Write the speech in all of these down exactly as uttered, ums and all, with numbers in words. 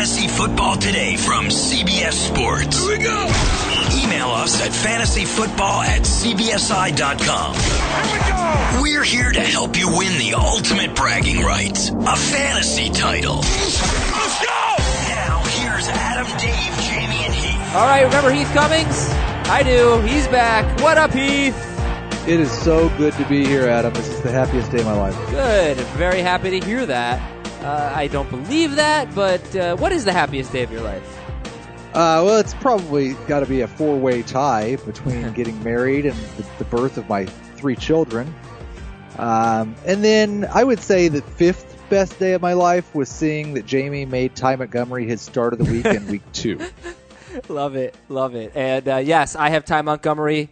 Fantasy Football Today from C B S Sports. Here we go. Email us at fantasy football at c b s i dot com. Here we go. We're here to help you win the ultimate bragging rights, a fantasy title. Let's go. Now, here's Adam, Dave, Jamie, and Heath. All right, remember Heath Cummings? I do. He's back. What up, Heath? It is so good to be here, Adam. This is the happiest day of my life. Good. Very happy to hear that. Uh, I don't believe that, but uh, what is the happiest day of your life? Uh, well, it's probably got to be a four-way tie between getting married and the, the birth of my three children. Um, and then I would say the fifth best day of my life was seeing that Jamie made Ty Montgomery his start of the week in week two. Love it. Love it. And uh, yes, I have Ty Montgomery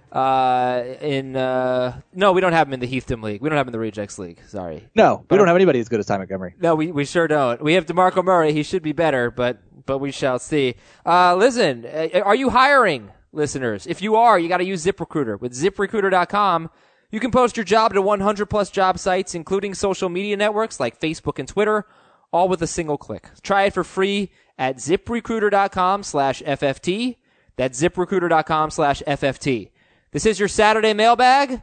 uh, in uh, – no, we don't have him in the Heathdom League. We don't have him in the Rejects League. Sorry. No, we but don't have anybody as good as Ty Montgomery. No, we, we sure don't. We have DeMarco Murray. He should be better, but but we shall see. Uh, listen, are you hiring, listeners? If you are, you got to use ZipRecruiter. With zip recruiter dot com, you can post your job to one hundred plus job sites, including social media networks like Facebook and Twitter, all with a single click. Try it for free at zip recruiter dot com slash F F T. That's zip recruiter dot com slash F F T. This is your Saturday mailbag,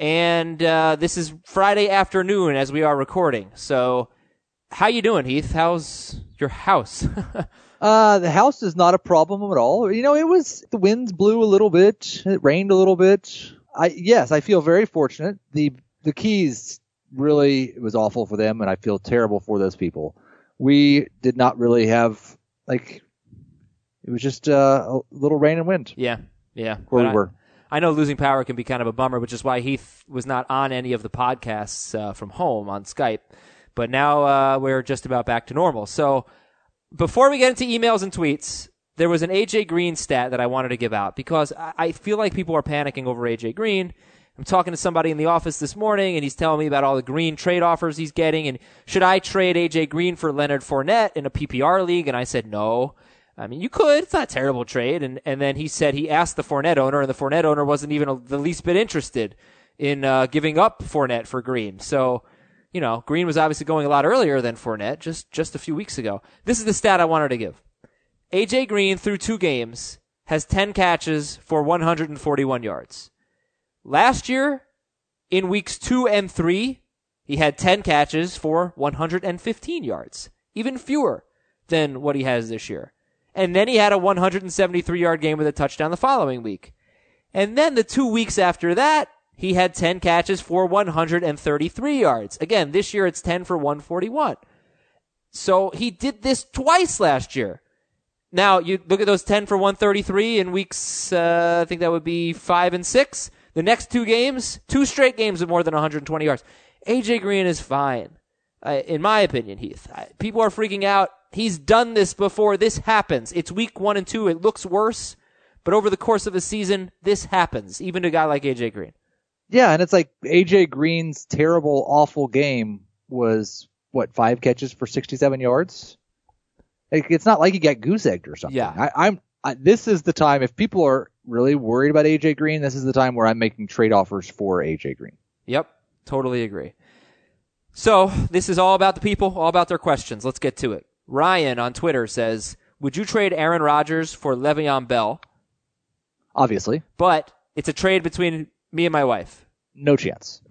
and uh, this is Friday afternoon as we are recording. So how you doing, Heath? How's your house? uh, the house is not a problem at all. You know, it was, the winds blew a little bit. It rained a little bit. I, yes, I feel very fortunate. The, the Keys really, it was awful for them, and I feel terrible for those people. We did not really have, like, it was just uh, a little rain and wind. Yeah, yeah. Where but we were. I, I know losing power can be kind of a bummer, which is why Heath was not on any of the podcasts uh, from home on Skype. But now uh, we're just about back to normal. So before we get into emails and tweets, there was an A J Green stat that I wanted to give out because I, I feel like people are panicking over A J Green. I'm talking to somebody in the office this morning, and he's telling me about all the Green trade offers he's getting, and should I trade A J Green for Leonard Fournette in a P P R league? And I said no. I mean, you could. It's not a terrible trade. And and then he said he asked the Fournette owner, and the Fournette owner wasn't even a, the least bit interested in uh, giving up Fournette for Green. So, you know, Green was obviously going a lot earlier than Fournette, just, just a few weeks ago. This is the stat I wanted to give. A J Green, through two games, has ten catches for one hundred forty-one yards. Last year, in weeks two and three, he had ten catches for one hundred fifteen yards, even fewer than what he has this year. And then he had a one hundred seventy-three yard game with a touchdown the following week. And then the two weeks after that, he had ten catches for one hundred thirty-three yards. Again, this year it's ten for one forty-one. So he did this twice last year. Now, you look at those ten for one thirty-three in weeks, uh, I think that would be five and six. The next two games, two straight games with more than one hundred twenty yards. A J Green is fine, uh, in my opinion, Heath. I, people are freaking out. He's done this before. This happens. It's week one and two. It looks worse, but over the course of a season, this happens, even to a guy like A J Green. Yeah, and it's like A J Green's terrible, awful game was, what, five catches for sixty-seven yards? Like, it's not like he got goose-egged or something. Yeah. I, I'm. I, this is the time, if people are really worried about A J Green, this is the time where I'm making trade offers for A J Green. Yep, totally agree. So, this is all about the people, all about their questions. Let's get to it. Ryan on Twitter says, would you trade Aaron Rodgers for Le'Veon Bell? Obviously. But it's a trade between me and my wife. No chance.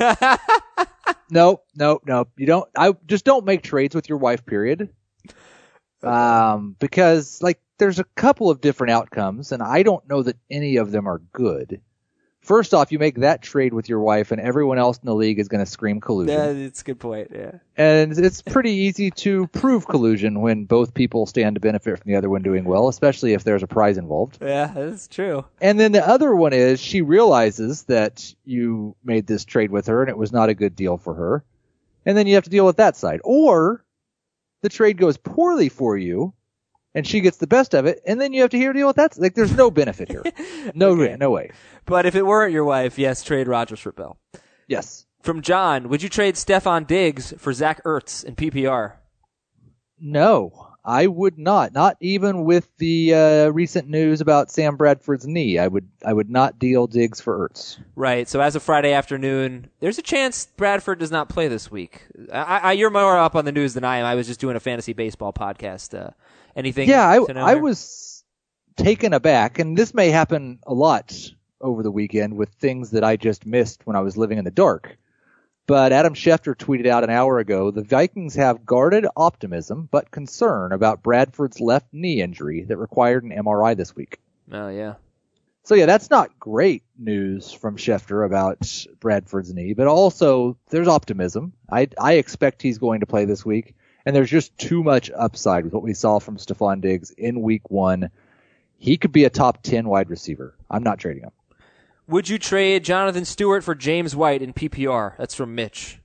no, no, no. You don't. I just don't make trades with your wife, period. Okay. Um, because, like, there's a couple of different outcomes, and I don't know that any of them are good. First off, you make that trade with your wife, and everyone else in the league is going to scream collusion. Yeah, it's a good point, yeah. And it's pretty easy to prove collusion when both people stand to benefit from the other one doing well, especially if there's a prize involved. Yeah, that's true. And then the other one is she realizes that you made this trade with her, and it was not a good deal for her. And then you have to deal with that side. Or the trade goes poorly for you, and she gets the best of it, and then you have to hear deal with that. Like, there's no benefit here. No, okay. no way. But if it weren't your wife, yes, trade Rodgers for Bell. Yes. From John, would you trade Stephon Diggs for Zach Ertz in P P R? No. I would not. Not even with the uh, recent news about Sam Bradford's knee. I would I would not deal Diggs for Ertz. Right. So as of Friday afternoon, there's a chance Bradford does not play this week. I, I, you're more up on the news than I am. I was just doing a fantasy baseball podcast. Uh, anything? Yeah, I, to know I here? was taken aback, and this may happen a lot over the weekend with things that I just missed when I was living in the dark. But Adam Schefter tweeted out an hour ago, the Vikings have guarded optimism but concern about Bradford's left knee injury that required an M R I this week. Oh, yeah. So, yeah, that's not great news from Schefter about Bradford's knee, but also there's optimism. I, I expect he's going to play this week, and there's just too much upside with what we saw from Stephon Diggs in week one. He could be a top ten wide receiver. I'm not trading him. Would you trade Jonathan Stewart for James White in P P R? That's from Mitch.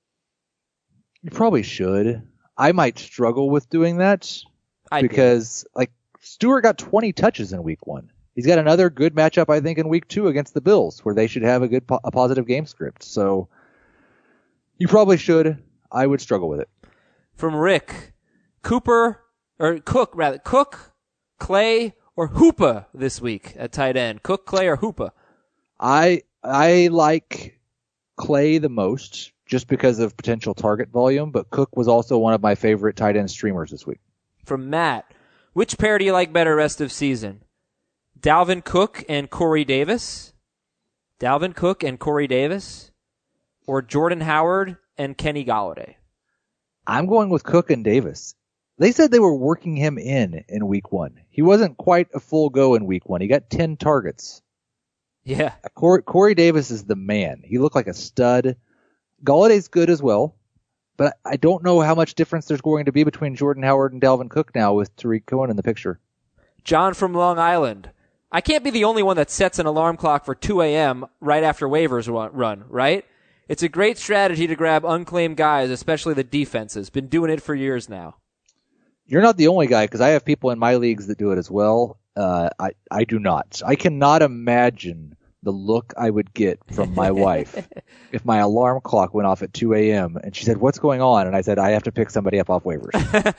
You probably should. I might struggle with doing that I'd because, like, Stewart got twenty touches in week one. He's got another good matchup, I think, in week two against the Bills, where they should have a good, po- a positive game script. So you probably should. I would struggle with it. From Rick, Cooper, or Cook, rather, Cook, Clay, or Hoopa this week at tight end. Cook, Clay, or Hoopa? I I like Clay the most just because of potential target volume, but Cook was also one of my favorite tight end streamers this week. From Matt, which pair do you like better rest of season? Dalvin Cook and Corey Davis? Dalvin Cook and Corey Davis? Or Jordan Howard and Kenny Golladay? I'm going with Cook and Davis. They said they were working him in in week one. He wasn't quite a full go in week one. He got ten targets. Yeah. Corey, Corey Davis is the man. He looked like a stud. Galladay's good as well, but I don't know how much difference there's going to be between Jordan Howard and Dalvin Cook now with Tariq Cohen in the picture. John from Long Island. I can't be the only one that sets an alarm clock for two a.m. right after waivers run, right? It's a great strategy to grab unclaimed guys, especially the defenses. Been doing it for years now. You're not the only guy, because I have people in my leagues that do it as well. Uh, I, I do not. I cannot imagine the look I would get from my wife if my alarm clock went off at two a.m. and she said, "What's going on?" And I said, "I have to pick somebody up off waivers."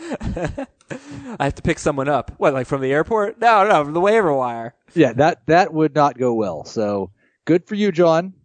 I have to pick someone up. What, like from the airport? No, no, from the waiver wire. Yeah, that, that would not go well. So good for you, John.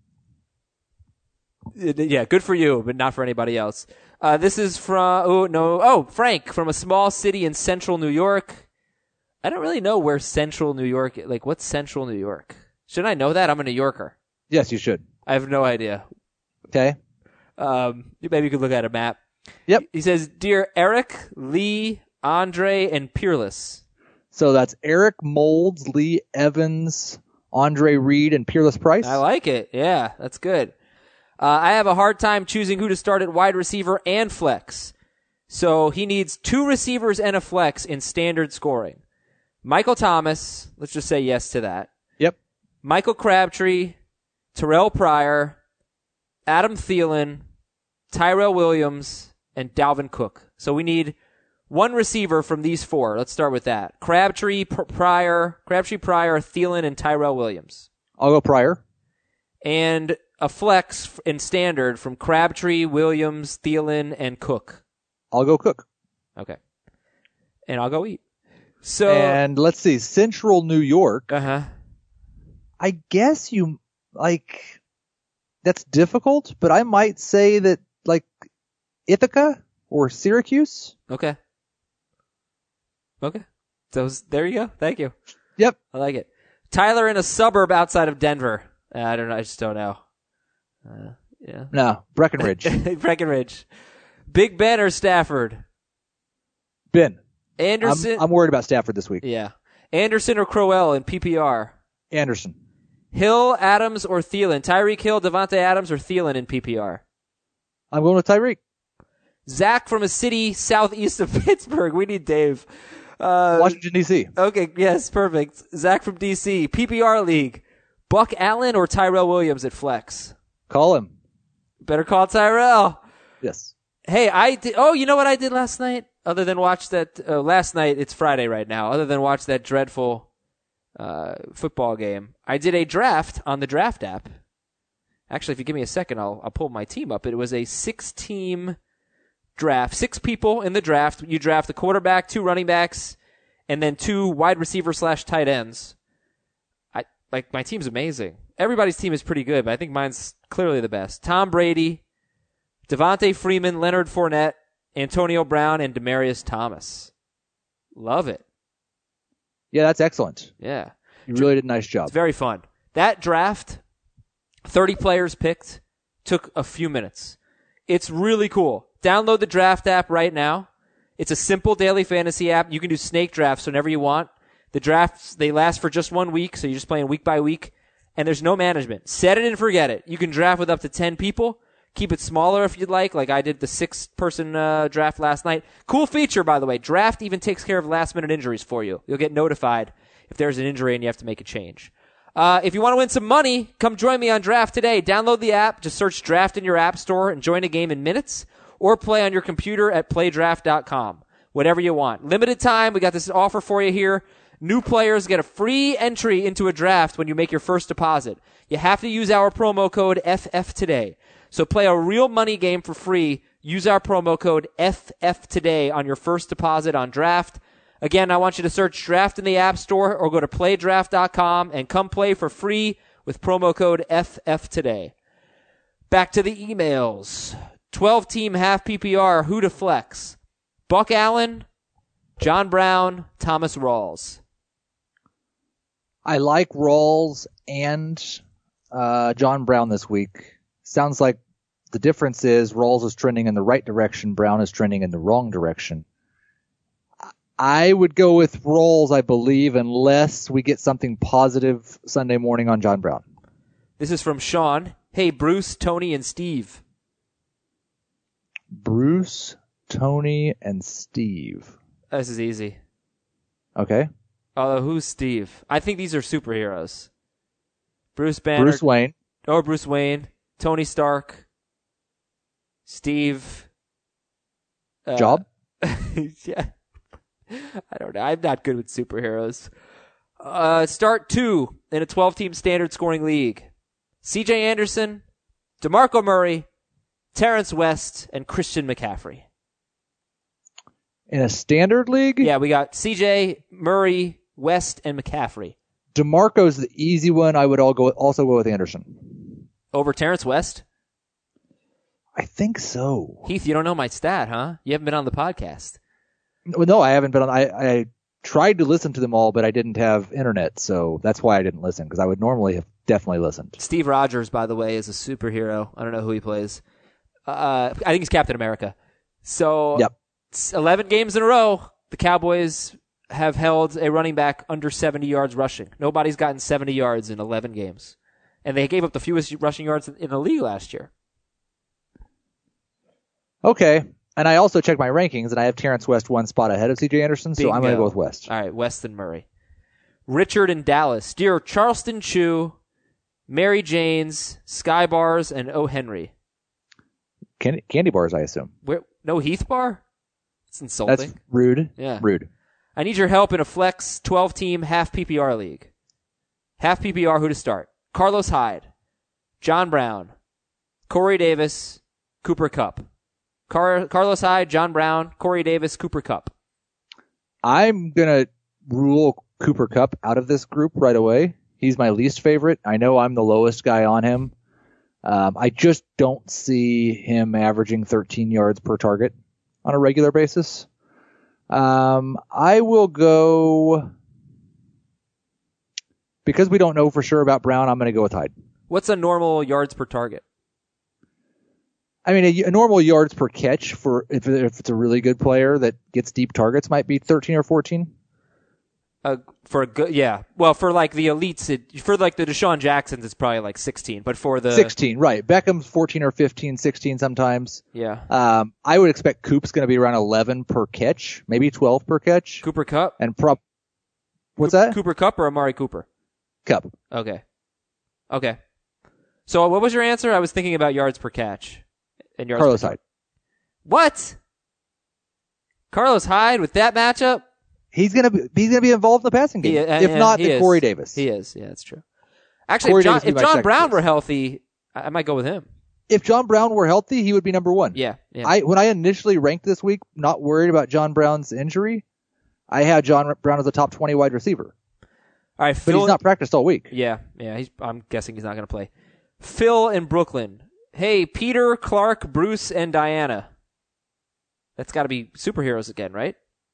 Yeah, good for you, but not for anybody else. Uh, this is from, oh, no, oh, Frank, from a small city in central New York. I don't really know where central New York, like, what's central New York? Should I know that? I'm a New Yorker. Yes, you should. I have no idea. Okay. Um, maybe you could look at a map. Yep. He says, Dear Eric, Lee, Andre, and Peerless. So that's Eric Molds, Lee Evans, Andre Reed, and Peerless Price. I like it. Yeah, that's good. Uh, I have a hard time choosing who to start at wide receiver and flex. So he needs two receivers and a flex in standard scoring. Michael Thomas, let's just say yes to that. Yep. Michael Crabtree, Terrell Pryor, Adam Thielen, Tyrell Williams, and Dalvin Cook. So we need one receiver from these four. Let's start with that. Crabtree, P- Pryor, Crabtree, Pryor, Thielen, and Tyrell Williams. I'll go Pryor. And a flex in standard from Crabtree, Williams, Thielen, and Cook. I'll go Cook. Okay. And I'll go eat. So And let's see, Central New York. Uh-huh. I guess you, like, that's difficult, but I might say that, like, Ithaca or Syracuse. Okay. Okay. So there you go. Thank you. Yep. I like it. Tyler in a suburb outside of Denver. Uh, I don't know. I just don't know. Uh, yeah. No, Breckenridge. Breckenridge. Big Ben or Stafford? Ben. Anderson. I'm, I'm worried about Stafford this week. Yeah. Anderson or Crowell in P P R? Anderson. Hill, Adams, or Thielen? Tyreek Hill, Devontae Adams, or Thielen in P P R? I'm going with Tyreek. Zach from a city southeast of Pittsburgh. We need Dave. Uh, Washington, D C Okay, yes, perfect. Zach from D C. P P R League. Buck Allen or Tyrell Williams at flex? Call him. Better call Tyrell. Yes. Hey, I did. Oh, you know what I did last night? Other than watch that, uh, last night, it's Friday right now, other than watch that dreadful uh, football game, I did a draft on the draft app. Actually, if you give me a second, I'll, I'll pull my team up. It was a six-team draft, six people in the draft. You draft the quarterback, two running backs, and then two wide receiver slash tight ends. I like my team's amazing. Everybody's team is pretty good, but I think mine's clearly the best. Tom Brady, Devontae Freeman, Leonard Fournette, Antonio Brown, and Demaryius Thomas. Love it. Yeah, that's excellent. Yeah. You really did a nice job. It's very fun. That draft, thirty players picked, took a few minutes. It's really cool. Download the draft app right now. It's a simple daily fantasy app. You can do snake drafts whenever you want. The drafts, they last for just one week, so you're just playing week by week, and there's no management. Set it and forget it. You can draft with up to ten people. Keep it smaller if you'd like, like I did the six-person uh, draft last night. Cool feature, by the way. Draft even takes care of last-minute injuries for you. You'll get notified if there's an injury and you have to make a change. Uh, if you want to win some money, come join me on Draft today. Download the app. Just search Draft in your app store and join a game in minutes, or play on your computer at play draft dot com. Whatever you want. Limited time. We got this offer for you here. New players get a free entry into a draft when you make your first deposit. You have to use our promo code F F today. So play a real money game for free. Use our promo code F F today on your first deposit on Draft. Again, I want you to search Draft in the App Store or go to play draft dot com and come play for free with promo code F F today. Back to the emails. twelve-team half P P R, who to flex? Buck Allen, John Brown, Thomas Rawls. I like Rawls and uh, John Brown this week. Sounds like the difference is Rawls is trending in the right direction, Brown is trending in the wrong direction. I would go with Rawls, I believe, unless we get something positive Sunday morning on John Brown. This is from Sean. Hey, Bruce, Tony, and Steve. Bruce, Tony, and Steve. This is easy. Okay. Although, who's Steve? I think these are superheroes. Bruce Banner. Bruce Wayne. Or Bruce Wayne. Tony Stark. Steve. Uh, Job? Yeah. I don't know. I'm not good with superheroes. Uh, start two in a twelve-team standard scoring league. C J Anderson, DeMarco Murray, Terrence West, and Christian McCaffrey. In a standard league? Yeah, we got C J, Murray, West, and McCaffrey. DeMarco's the easy one. I would all go also go with Anderson. Over Terrence West? I think so. Heath, you don't know my stat, huh? You haven't been on the podcast. Well, no, I haven't been on. I, I tried to listen to them all, but I didn't have internet, so that's why I didn't listen, because I would normally have definitely listened. Steve Rogers, by the way, is a superhero. I don't know who he plays. Uh, I think he's Captain America. So, yep. eleven games in a row, the Cowboys have held a running back under seventy yards rushing. Nobody's gotten seventy yards in eleven games. And they gave up the fewest rushing yards in the league last year. Okay. And I also checked my rankings, and I have Terrence West one spot ahead of C J Anderson, so Bingo. I'm going to go with West. All right, West and Murray. Richard in Dallas. Dear Charleston Chew, Mary Janes, Sky Bars, and O. Henry. Candy, candy bars, I assume. Where, no Heath Bar? It's insulting. That's rude. Yeah. Rude. I need your help in a flex twelve-team half P P R league. Half P P R, who to start? Carlos Hyde, John Brown, Corey Davis, Cooper Kupp. Car- Carlos Hyde, John Brown, Corey Davis, Cooper Kupp. I'm going to rule Cooper Kupp out of this group right away. He's my least favorite. I know I'm the lowest guy on him. Um, I just don't see him averaging thirteen yards per target on a regular basis. Um, I will go, because we don't know for sure about Brown, I'm going to go with Hyde. What's a normal yards per target? I mean, a, a normal yards per catch for if, if it's a really good player that gets deep targets might be thirteen or fourteen. Uh, for a good, yeah. Well, for like the elites, it, for like the Deshaun Jacksons, it's probably like sixteen. But for the sixteen, right? Beckham's fourteen or fifteen, sixteen sometimes. Yeah. Um, I would expect Coop's going to be around eleven per catch, maybe twelve per catch. Cooper Kupp and prop. What's Coop, that? Cooper Kupp or Amari Cooper? Kupp. Okay. Okay. So what was your answer? I was thinking about yards per catch. And yards Carlos per Hyde. What? Carlos Hyde with that matchup? He's gonna be, he's gonna be involved in the passing game. He, uh, if yeah, not, he then is. Corey Davis. He is. Yeah, that's true. Actually, Corey if John, Davis if would be my John second Brown choice. were healthy, I, I might go with him. If John Brown were healthy, he would be number one. Yeah. yeah. I when I initially ranked this week, not worried about John Brown's injury, I had John Brown as a top twenty wide receiver. All right, But Phil, he's not practiced all week. Yeah, yeah. He's. I'm guessing he's not going to play. Phil in Brooklyn. Hey, Peter, Clark, Bruce, and Diana. That's got to be superheroes again, right?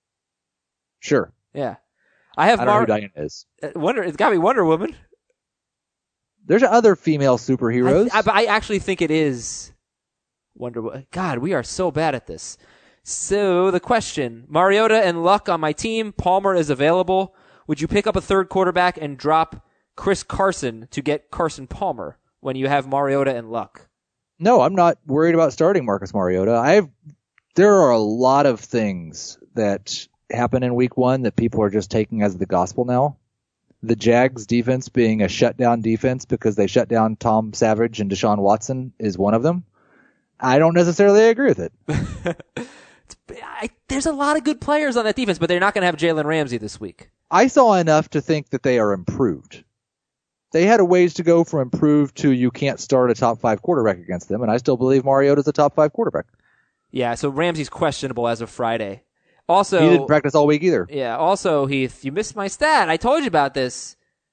Sure. Yeah. I have I don't Mar- know who Diana is. uh, Wonder. It's got to be Wonder Woman. There's other female superheroes. I, I, I actually think it is Wonder Woman. God, we are so bad at this. So the question: Mariota and Luck on my team. Palmer is available. Would you pick up a third quarterback and drop Chris Carson to get Carson Palmer when you have Mariota and Luck? No, I'm not worried about starting Marcus Mariota. I've there are a lot of things that happen in week one that people are just taking as the gospel now. The Jags defense being a shutdown defense because they shut down Tom Savage and Deshaun Watson is one of them. I don't necessarily agree with it. it's, I, there's a lot of good players on that defense, but they're not going to have Jalen Ramsey this week. I saw enough to think that they are improved. They had a ways to go from improved to you can't start a top five quarterback against them, and I still believe Mariota's a top five quarterback. Yeah, so Ramsey's questionable as of Friday. Also, he didn't practice all week either. Yeah, also, Heath, you missed my stat. I told you about this.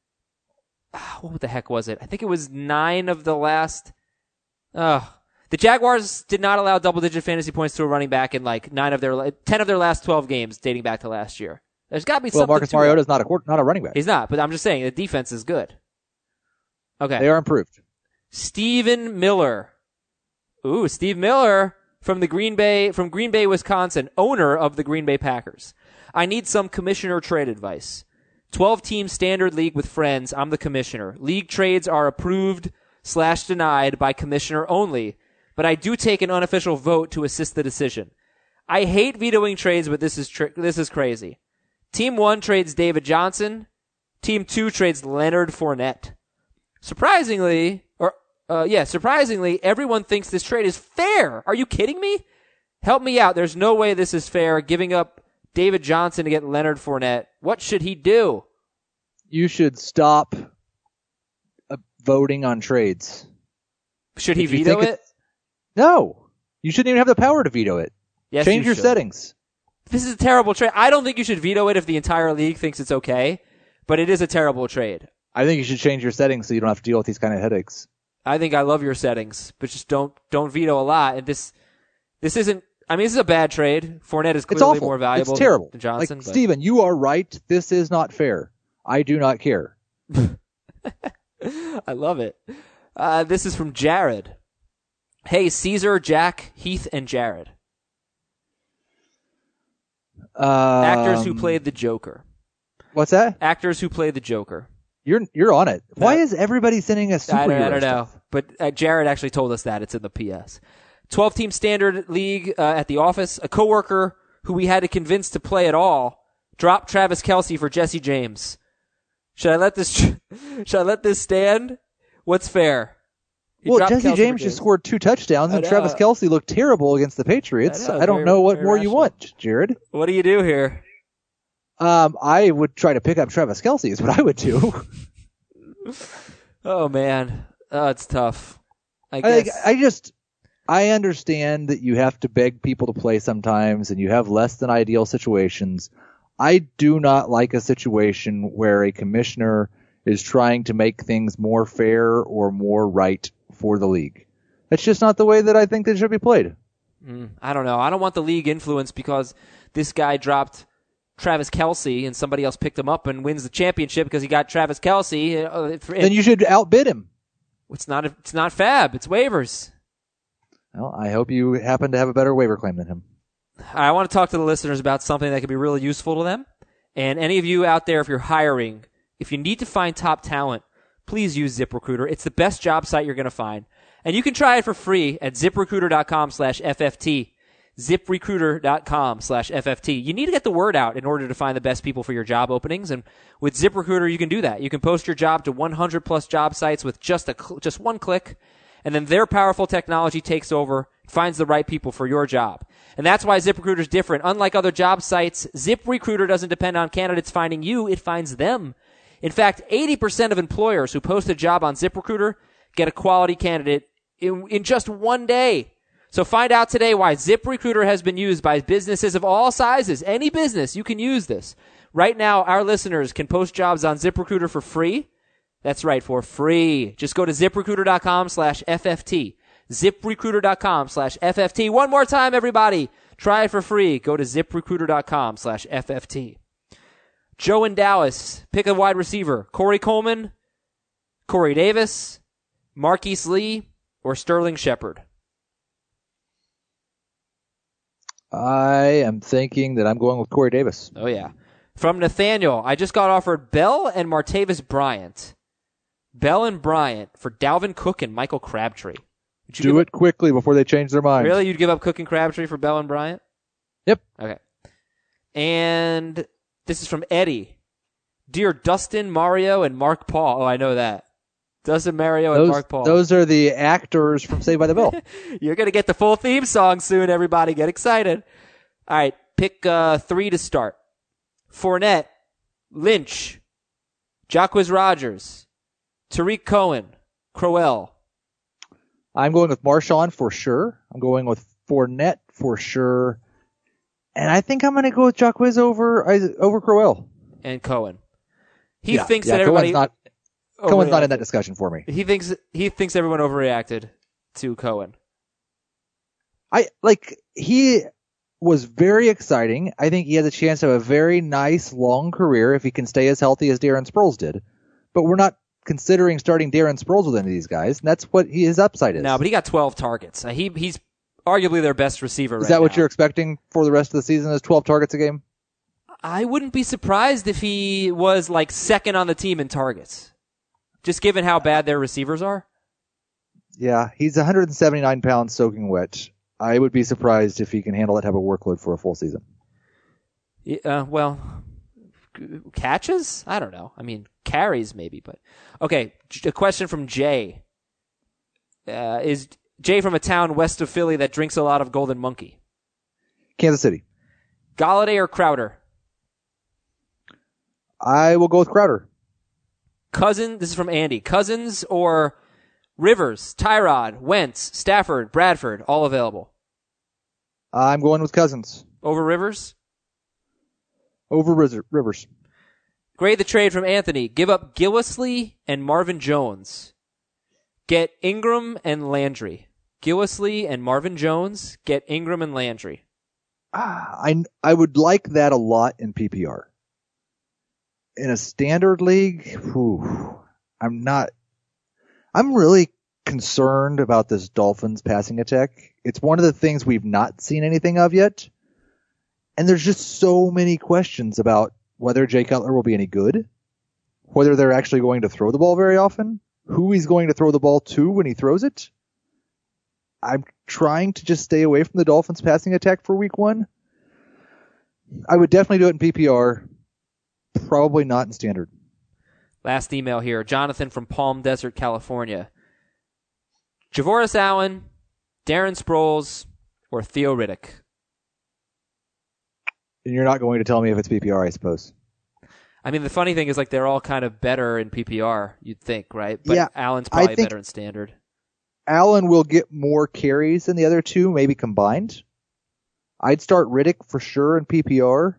What the heck was it? I think it was nine of the last... Oh, the Jaguars did not allow double-digit fantasy points to a running back in like nine of their... ten of their last twelve games dating back to last year. There's got to be well, something Marcus to Mariota it. is not a court, not a running back. He's not, but I'm just saying the defense is good. Okay. They are improved. Stephen Miller. Ooh, Steve Miller from the Green Bay, from Green Bay, Wisconsin, owner of the Green Bay Packers. I need some commissioner trade advice. twelve-team standard league with friends. I'm the commissioner. League trades are approved slash denied by commissioner only, but I do take an unofficial vote to assist the decision. I hate vetoing trades, but this is tri- this is crazy. Team one trades David Johnson. Team two trades Leonard Fournette. Surprisingly, or uh, yeah, surprisingly, everyone thinks this trade is fair. Are you kidding me? Help me out. There's no way this is fair. Giving up David Johnson to get Leonard Fournette. What should he do? You should stop uh, voting on trades. Should he If you veto think it? it's- No. You shouldn't even have the power to veto it. Yes, Change you your should. settings. This is a terrible trade. I don't think you should veto it if the entire league thinks it's okay, but it is a terrible trade. I think you should change your settings so you don't have to deal with these kind of headaches. I think I love your settings, but just don't don't veto a lot. And this this isn't. I mean, this is a bad trade. Fournette is It's clearly awful. more valuable It's terrible. than Johnson. Like, but... Steven, you are right. This is not fair. I do not care. I love it. Uh, this is from Jared. Hey, Caesar, Jack, Heath, and Jared. Um, Actors who played the Joker. What's that? Actors who played the Joker. You're you're on it. Why Uh, is everybody sending us superhero I don't, I don't know. stuff? But uh, Jared actually told us that. It's in the P S. twelve-team standard league uh, at the office. A coworker who we had to convince to play at all dropped Travis Kelce for Jesse James. Should I let this should I let this stand? What's fair? He Well, dropped Jesse Kelce for James just scored two touchdowns, I and know. Travis Kelce looked terrible against the Patriots. I I, know, don't very- know what very more you rational. want, Jared. What do you do here? Um, I would try to pick up Travis Kelce is what I would do. Oh man, oh, it's tough. I I, like, guess. I just, I understand that you have to beg people to play sometimes and you have less than ideal situations. I do not like a situation where a commissioner is trying to make things more fair or more right for the league. That's just not the way that I think they should be played. Mm, I don't know. I don't want the league influence because this guy dropped Travis Kelce and somebody else picked him up and wins the championship because he got Travis Kelce. Uh, for- Then you should outbid him. It's not. It's not fab. It's waivers. Well, I hope you happen to have a better waiver claim than him. I want to talk to the listeners about something that could be really useful to them. And any of you out there, if you're hiring, if you need to find top talent, please use ZipRecruiter. It's the best job site you're going to find. And you can try it for free at ZipRecruiter.com slash FFT. ZipRecruiter.com slash FFT. You need to get the word out in order to find the best people for your job openings. And with ZipRecruiter, you can do that. You can post your job to one hundred plus job sites with just a cl- just one click. And then their powerful technology takes over, finds the right people for your job. And that's why ZipRecruiter is different. Unlike other job sites, ZipRecruiter doesn't depend on candidates finding you, it finds them. In fact, eighty percent of employers who post a job on ZipRecruiter get a quality candidate in, in just one day. So find out today why ZipRecruiter has been used by businesses of all sizes. Any business, you can use this. Right now, our listeners can post jobs on ZipRecruiter for free. That's right, for free. Just go to ZipRecruiter.com slash FFT. ZipRecruiter.com slash FFT. One more time, everybody. Try it for free. Go to ZipRecruiter.com slash FFT. Joe in Dallas. Pick a wide receiver. Corey Coleman, Corey Davis, Marquise Lee, or Sterling Shepard. I am thinking that I'm going with Corey Davis. Oh, yeah. From Nathaniel, I just got offered Bell and Martavis Bryant. Bell and Bryant for Dalvin Cook and Michael Crabtree. Would you Do it quickly before they change their mind. Really? You'd give up Cook and Crabtree for Bell and Bryant? Yep. Okay. And this is from Eddie. Dear Dustin, Mario, and Mark Paul. Oh, I know that. Dustin, Mario, and those, Mark Paul. Those are the actors from Saved by the Bell. You're going to get the full theme song soon, everybody. Get excited. All right. Pick uh, three to start. Fournette, Lynch, Jacquizz Rodgers, Tariq Cohen, Crowell. I'm going with Marshawn for sure. I'm going with Fournette for sure. And I think I'm going to go with Jacquizz over, over Crowell. And Cohen. He yeah, thinks yeah, that everybody... Cohen's not, Cohen's not in that discussion for me. He thinks he thinks everyone overreacted to Cohen. I, like, he... was very exciting. I think he has a chance to have a very nice long career if he can stay as healthy as Darren Sproles did. But we're not considering starting Darren Sproles with any of these guys, and that's what he, his upside is. No, but he got twelve targets. Uh, he he's arguably their best receiver. Is right that what now. you're expecting for the rest of the season? Is twelve targets a game? I wouldn't be surprised if he was like second on the team in targets, just given how bad their receivers are. Yeah, he's one hundred seventy-nine pounds soaking wet. I would be surprised if he can handle that type of workload for a full season. Uh, well, catches? I don't know. I mean, carries maybe, but okay. A question from Jay. Uh, is Jay from a town west of Philly that drinks a lot of Golden Monkey? Kansas City. Galladay or Crowder? I will go with Crowder. Cousin. This is from Andy. Cousins or Rivers, Tyrod, Wentz, Stafford, Bradford, all available. I'm going with Cousins. Over Rivers? Over Rivers. Grade the trade from Anthony. Give up Gillislee and Marvin Jones. Get Ingram and Landry. Gillislee and Marvin Jones. Get Ingram and Landry. Ah, I, I would like that a lot in P P R. In a standard league, whew, I'm not... I'm really concerned about this Dolphins passing attack. It's one of the things we've not seen anything of yet. And there's just so many questions about whether Jay Cutler will be any good, whether they're actually going to throw the ball very often, who he's going to throw the ball to when he throws it. I'm trying to just stay away from the Dolphins passing attack for week one. I would definitely do it in P P R. Probably not in standard. Last email here. Jonathan from Palm Desert, California. Javoris Allen, Darren Sproles, or Theo Riddick? And you're not going to tell me if it's P P R, I suppose. I mean, the funny thing is, like, they're all kind of better in P P R, you'd think, right? But yeah, Allen's probably I think better in standard. Allen will get more carries than the other two, maybe combined. I'd start Riddick for sure in P P R.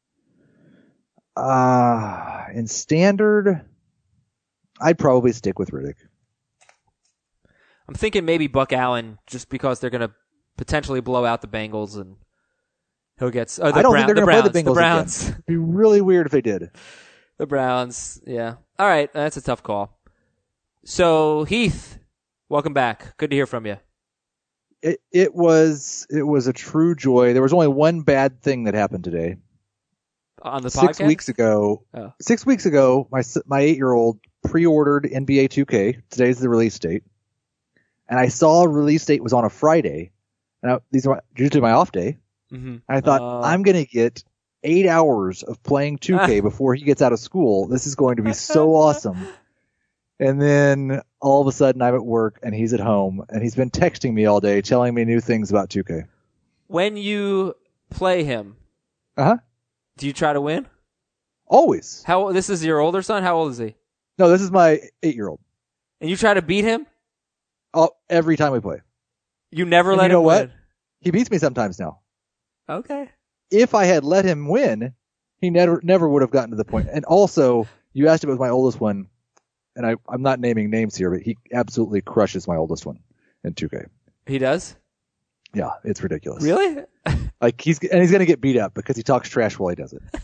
Uh, in standard, I'd probably stick with Riddick. I'm thinking maybe Buck Allen, just because they're going to potentially blow out the Bengals, and he'll get. Oh, the I don't Brown, think they're going to to play the Bengals The Browns. again. It'd be really weird if they did. The Browns, yeah. All right, that's a tough call. So Heath, welcome back. Good to hear from you. It it was it was a true joy. There was only one bad thing that happened today. On the six podcast? weeks ago, oh. six weeks ago, my my eight year old pre-ordered N B A two K. Today's the release date, and I saw release date was on a Friday, and I, these are my, usually my off day. Mm-hmm. And I thought uh... I'm gonna get eight hours of playing two K before he gets out of school. This is going to be so awesome. And then all of a sudden I'm at work and he's at home and he's been texting me all day telling me new things about two K. When you play him, uh-huh. do you try to win? Always. How this is your older son? How old is he? No, this is my eight-year-old. And you try to beat him? Oh, every time we play. You never And let you know him what? win. He beats me sometimes now. Okay. If I had let him win, he never never would have gotten to the point. And also, you asked if it was my oldest one, and I, I'm not naming names here, but he absolutely crushes my oldest one in two K. He does? Yeah, it's ridiculous. Really? Like he's and he's gonna get beat up because he talks trash while he does it.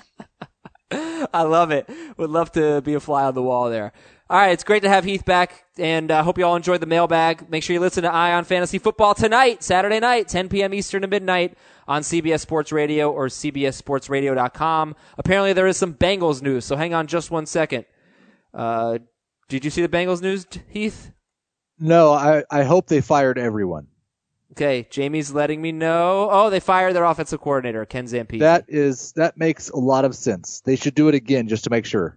I love it. Would love to be a fly on the wall there. All right, it's great to have Heath back, and I uh, hope you all enjoyed the mailbag. Make sure you listen to Eye on Fantasy Football tonight, Saturday night, ten p.m. Eastern to midnight on C B S Sports Radio or C B S Sports Radio dot com. Apparently there is some Bengals news, so hang on just one second. Uh, did you see the Bengals news, Heath? No, I, I hope they fired everyone. Okay, Jamie's letting me know. Oh, they fired their offensive coordinator, Ken Zampese. That is that makes a lot of sense. They should do it again just to make sure.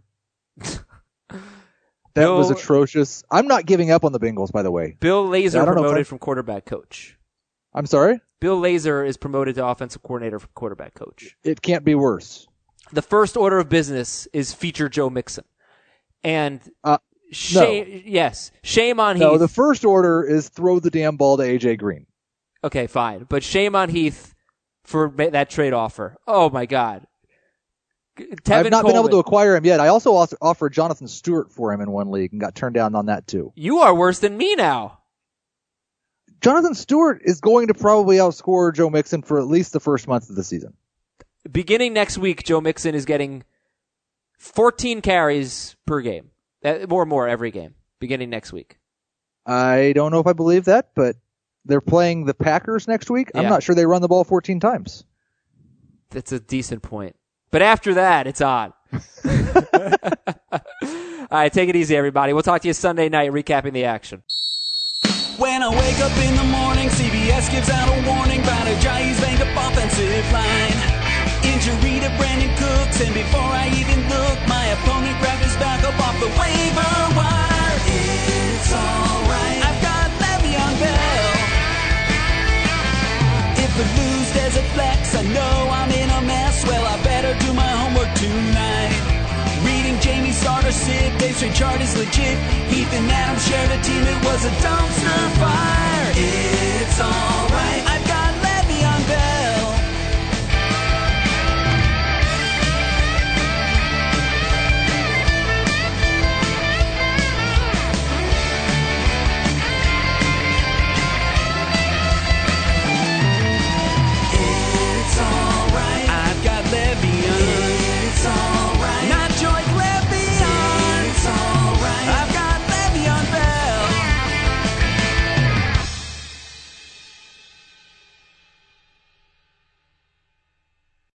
That Bill, was atrocious. I'm not giving up on the Bengals, by the way. Bill Lazor I don't know promoted if I- from quarterback coach. I'm sorry? Bill Lazor is promoted to offensive coordinator from quarterback coach. It can't be worse. The first order of business is feature Joe Mixon. And Uh, shame, yes, shame on Heath. No, the first order is throw the damn ball to A J Green. Okay, fine. But shame on Heath for ma- that trade offer. Oh, my God. Tevin I've not Coleman. been able to acquire him yet. I also also offered Jonathan Stewart for him in one league and got turned down on that too. You are worse than me now. Jonathan Stewart is going to probably outscore Joe Mixon for at least the first month of the season. Beginning next week, Joe Mixon is getting fourteen carries per game. Uh, More and more every game. Beginning next week. I don't know if I believe that, but they're playing the Packers next week. I'm Yeah. not sure they run the ball fourteen times. That's a decent point. But after that, it's on. All right, take it easy, everybody. We'll talk to you Sunday night, recapping the action. When I wake up in the morning, C B S gives out a warning about a Giants banged up offensive line. Injury to Brandon Cooks, and before I even look, my opponent grabbed his back up off the waiver wire. It's alright, I've got Le'Veon Bell. If I lose, there's a flex, I know I'm in a mess. Well, I better do my homework tonight. Reading Jamie's starter sit, Dave's straight chart is legit. Heath and Adam shared a team, it was a dumpster fire. It's all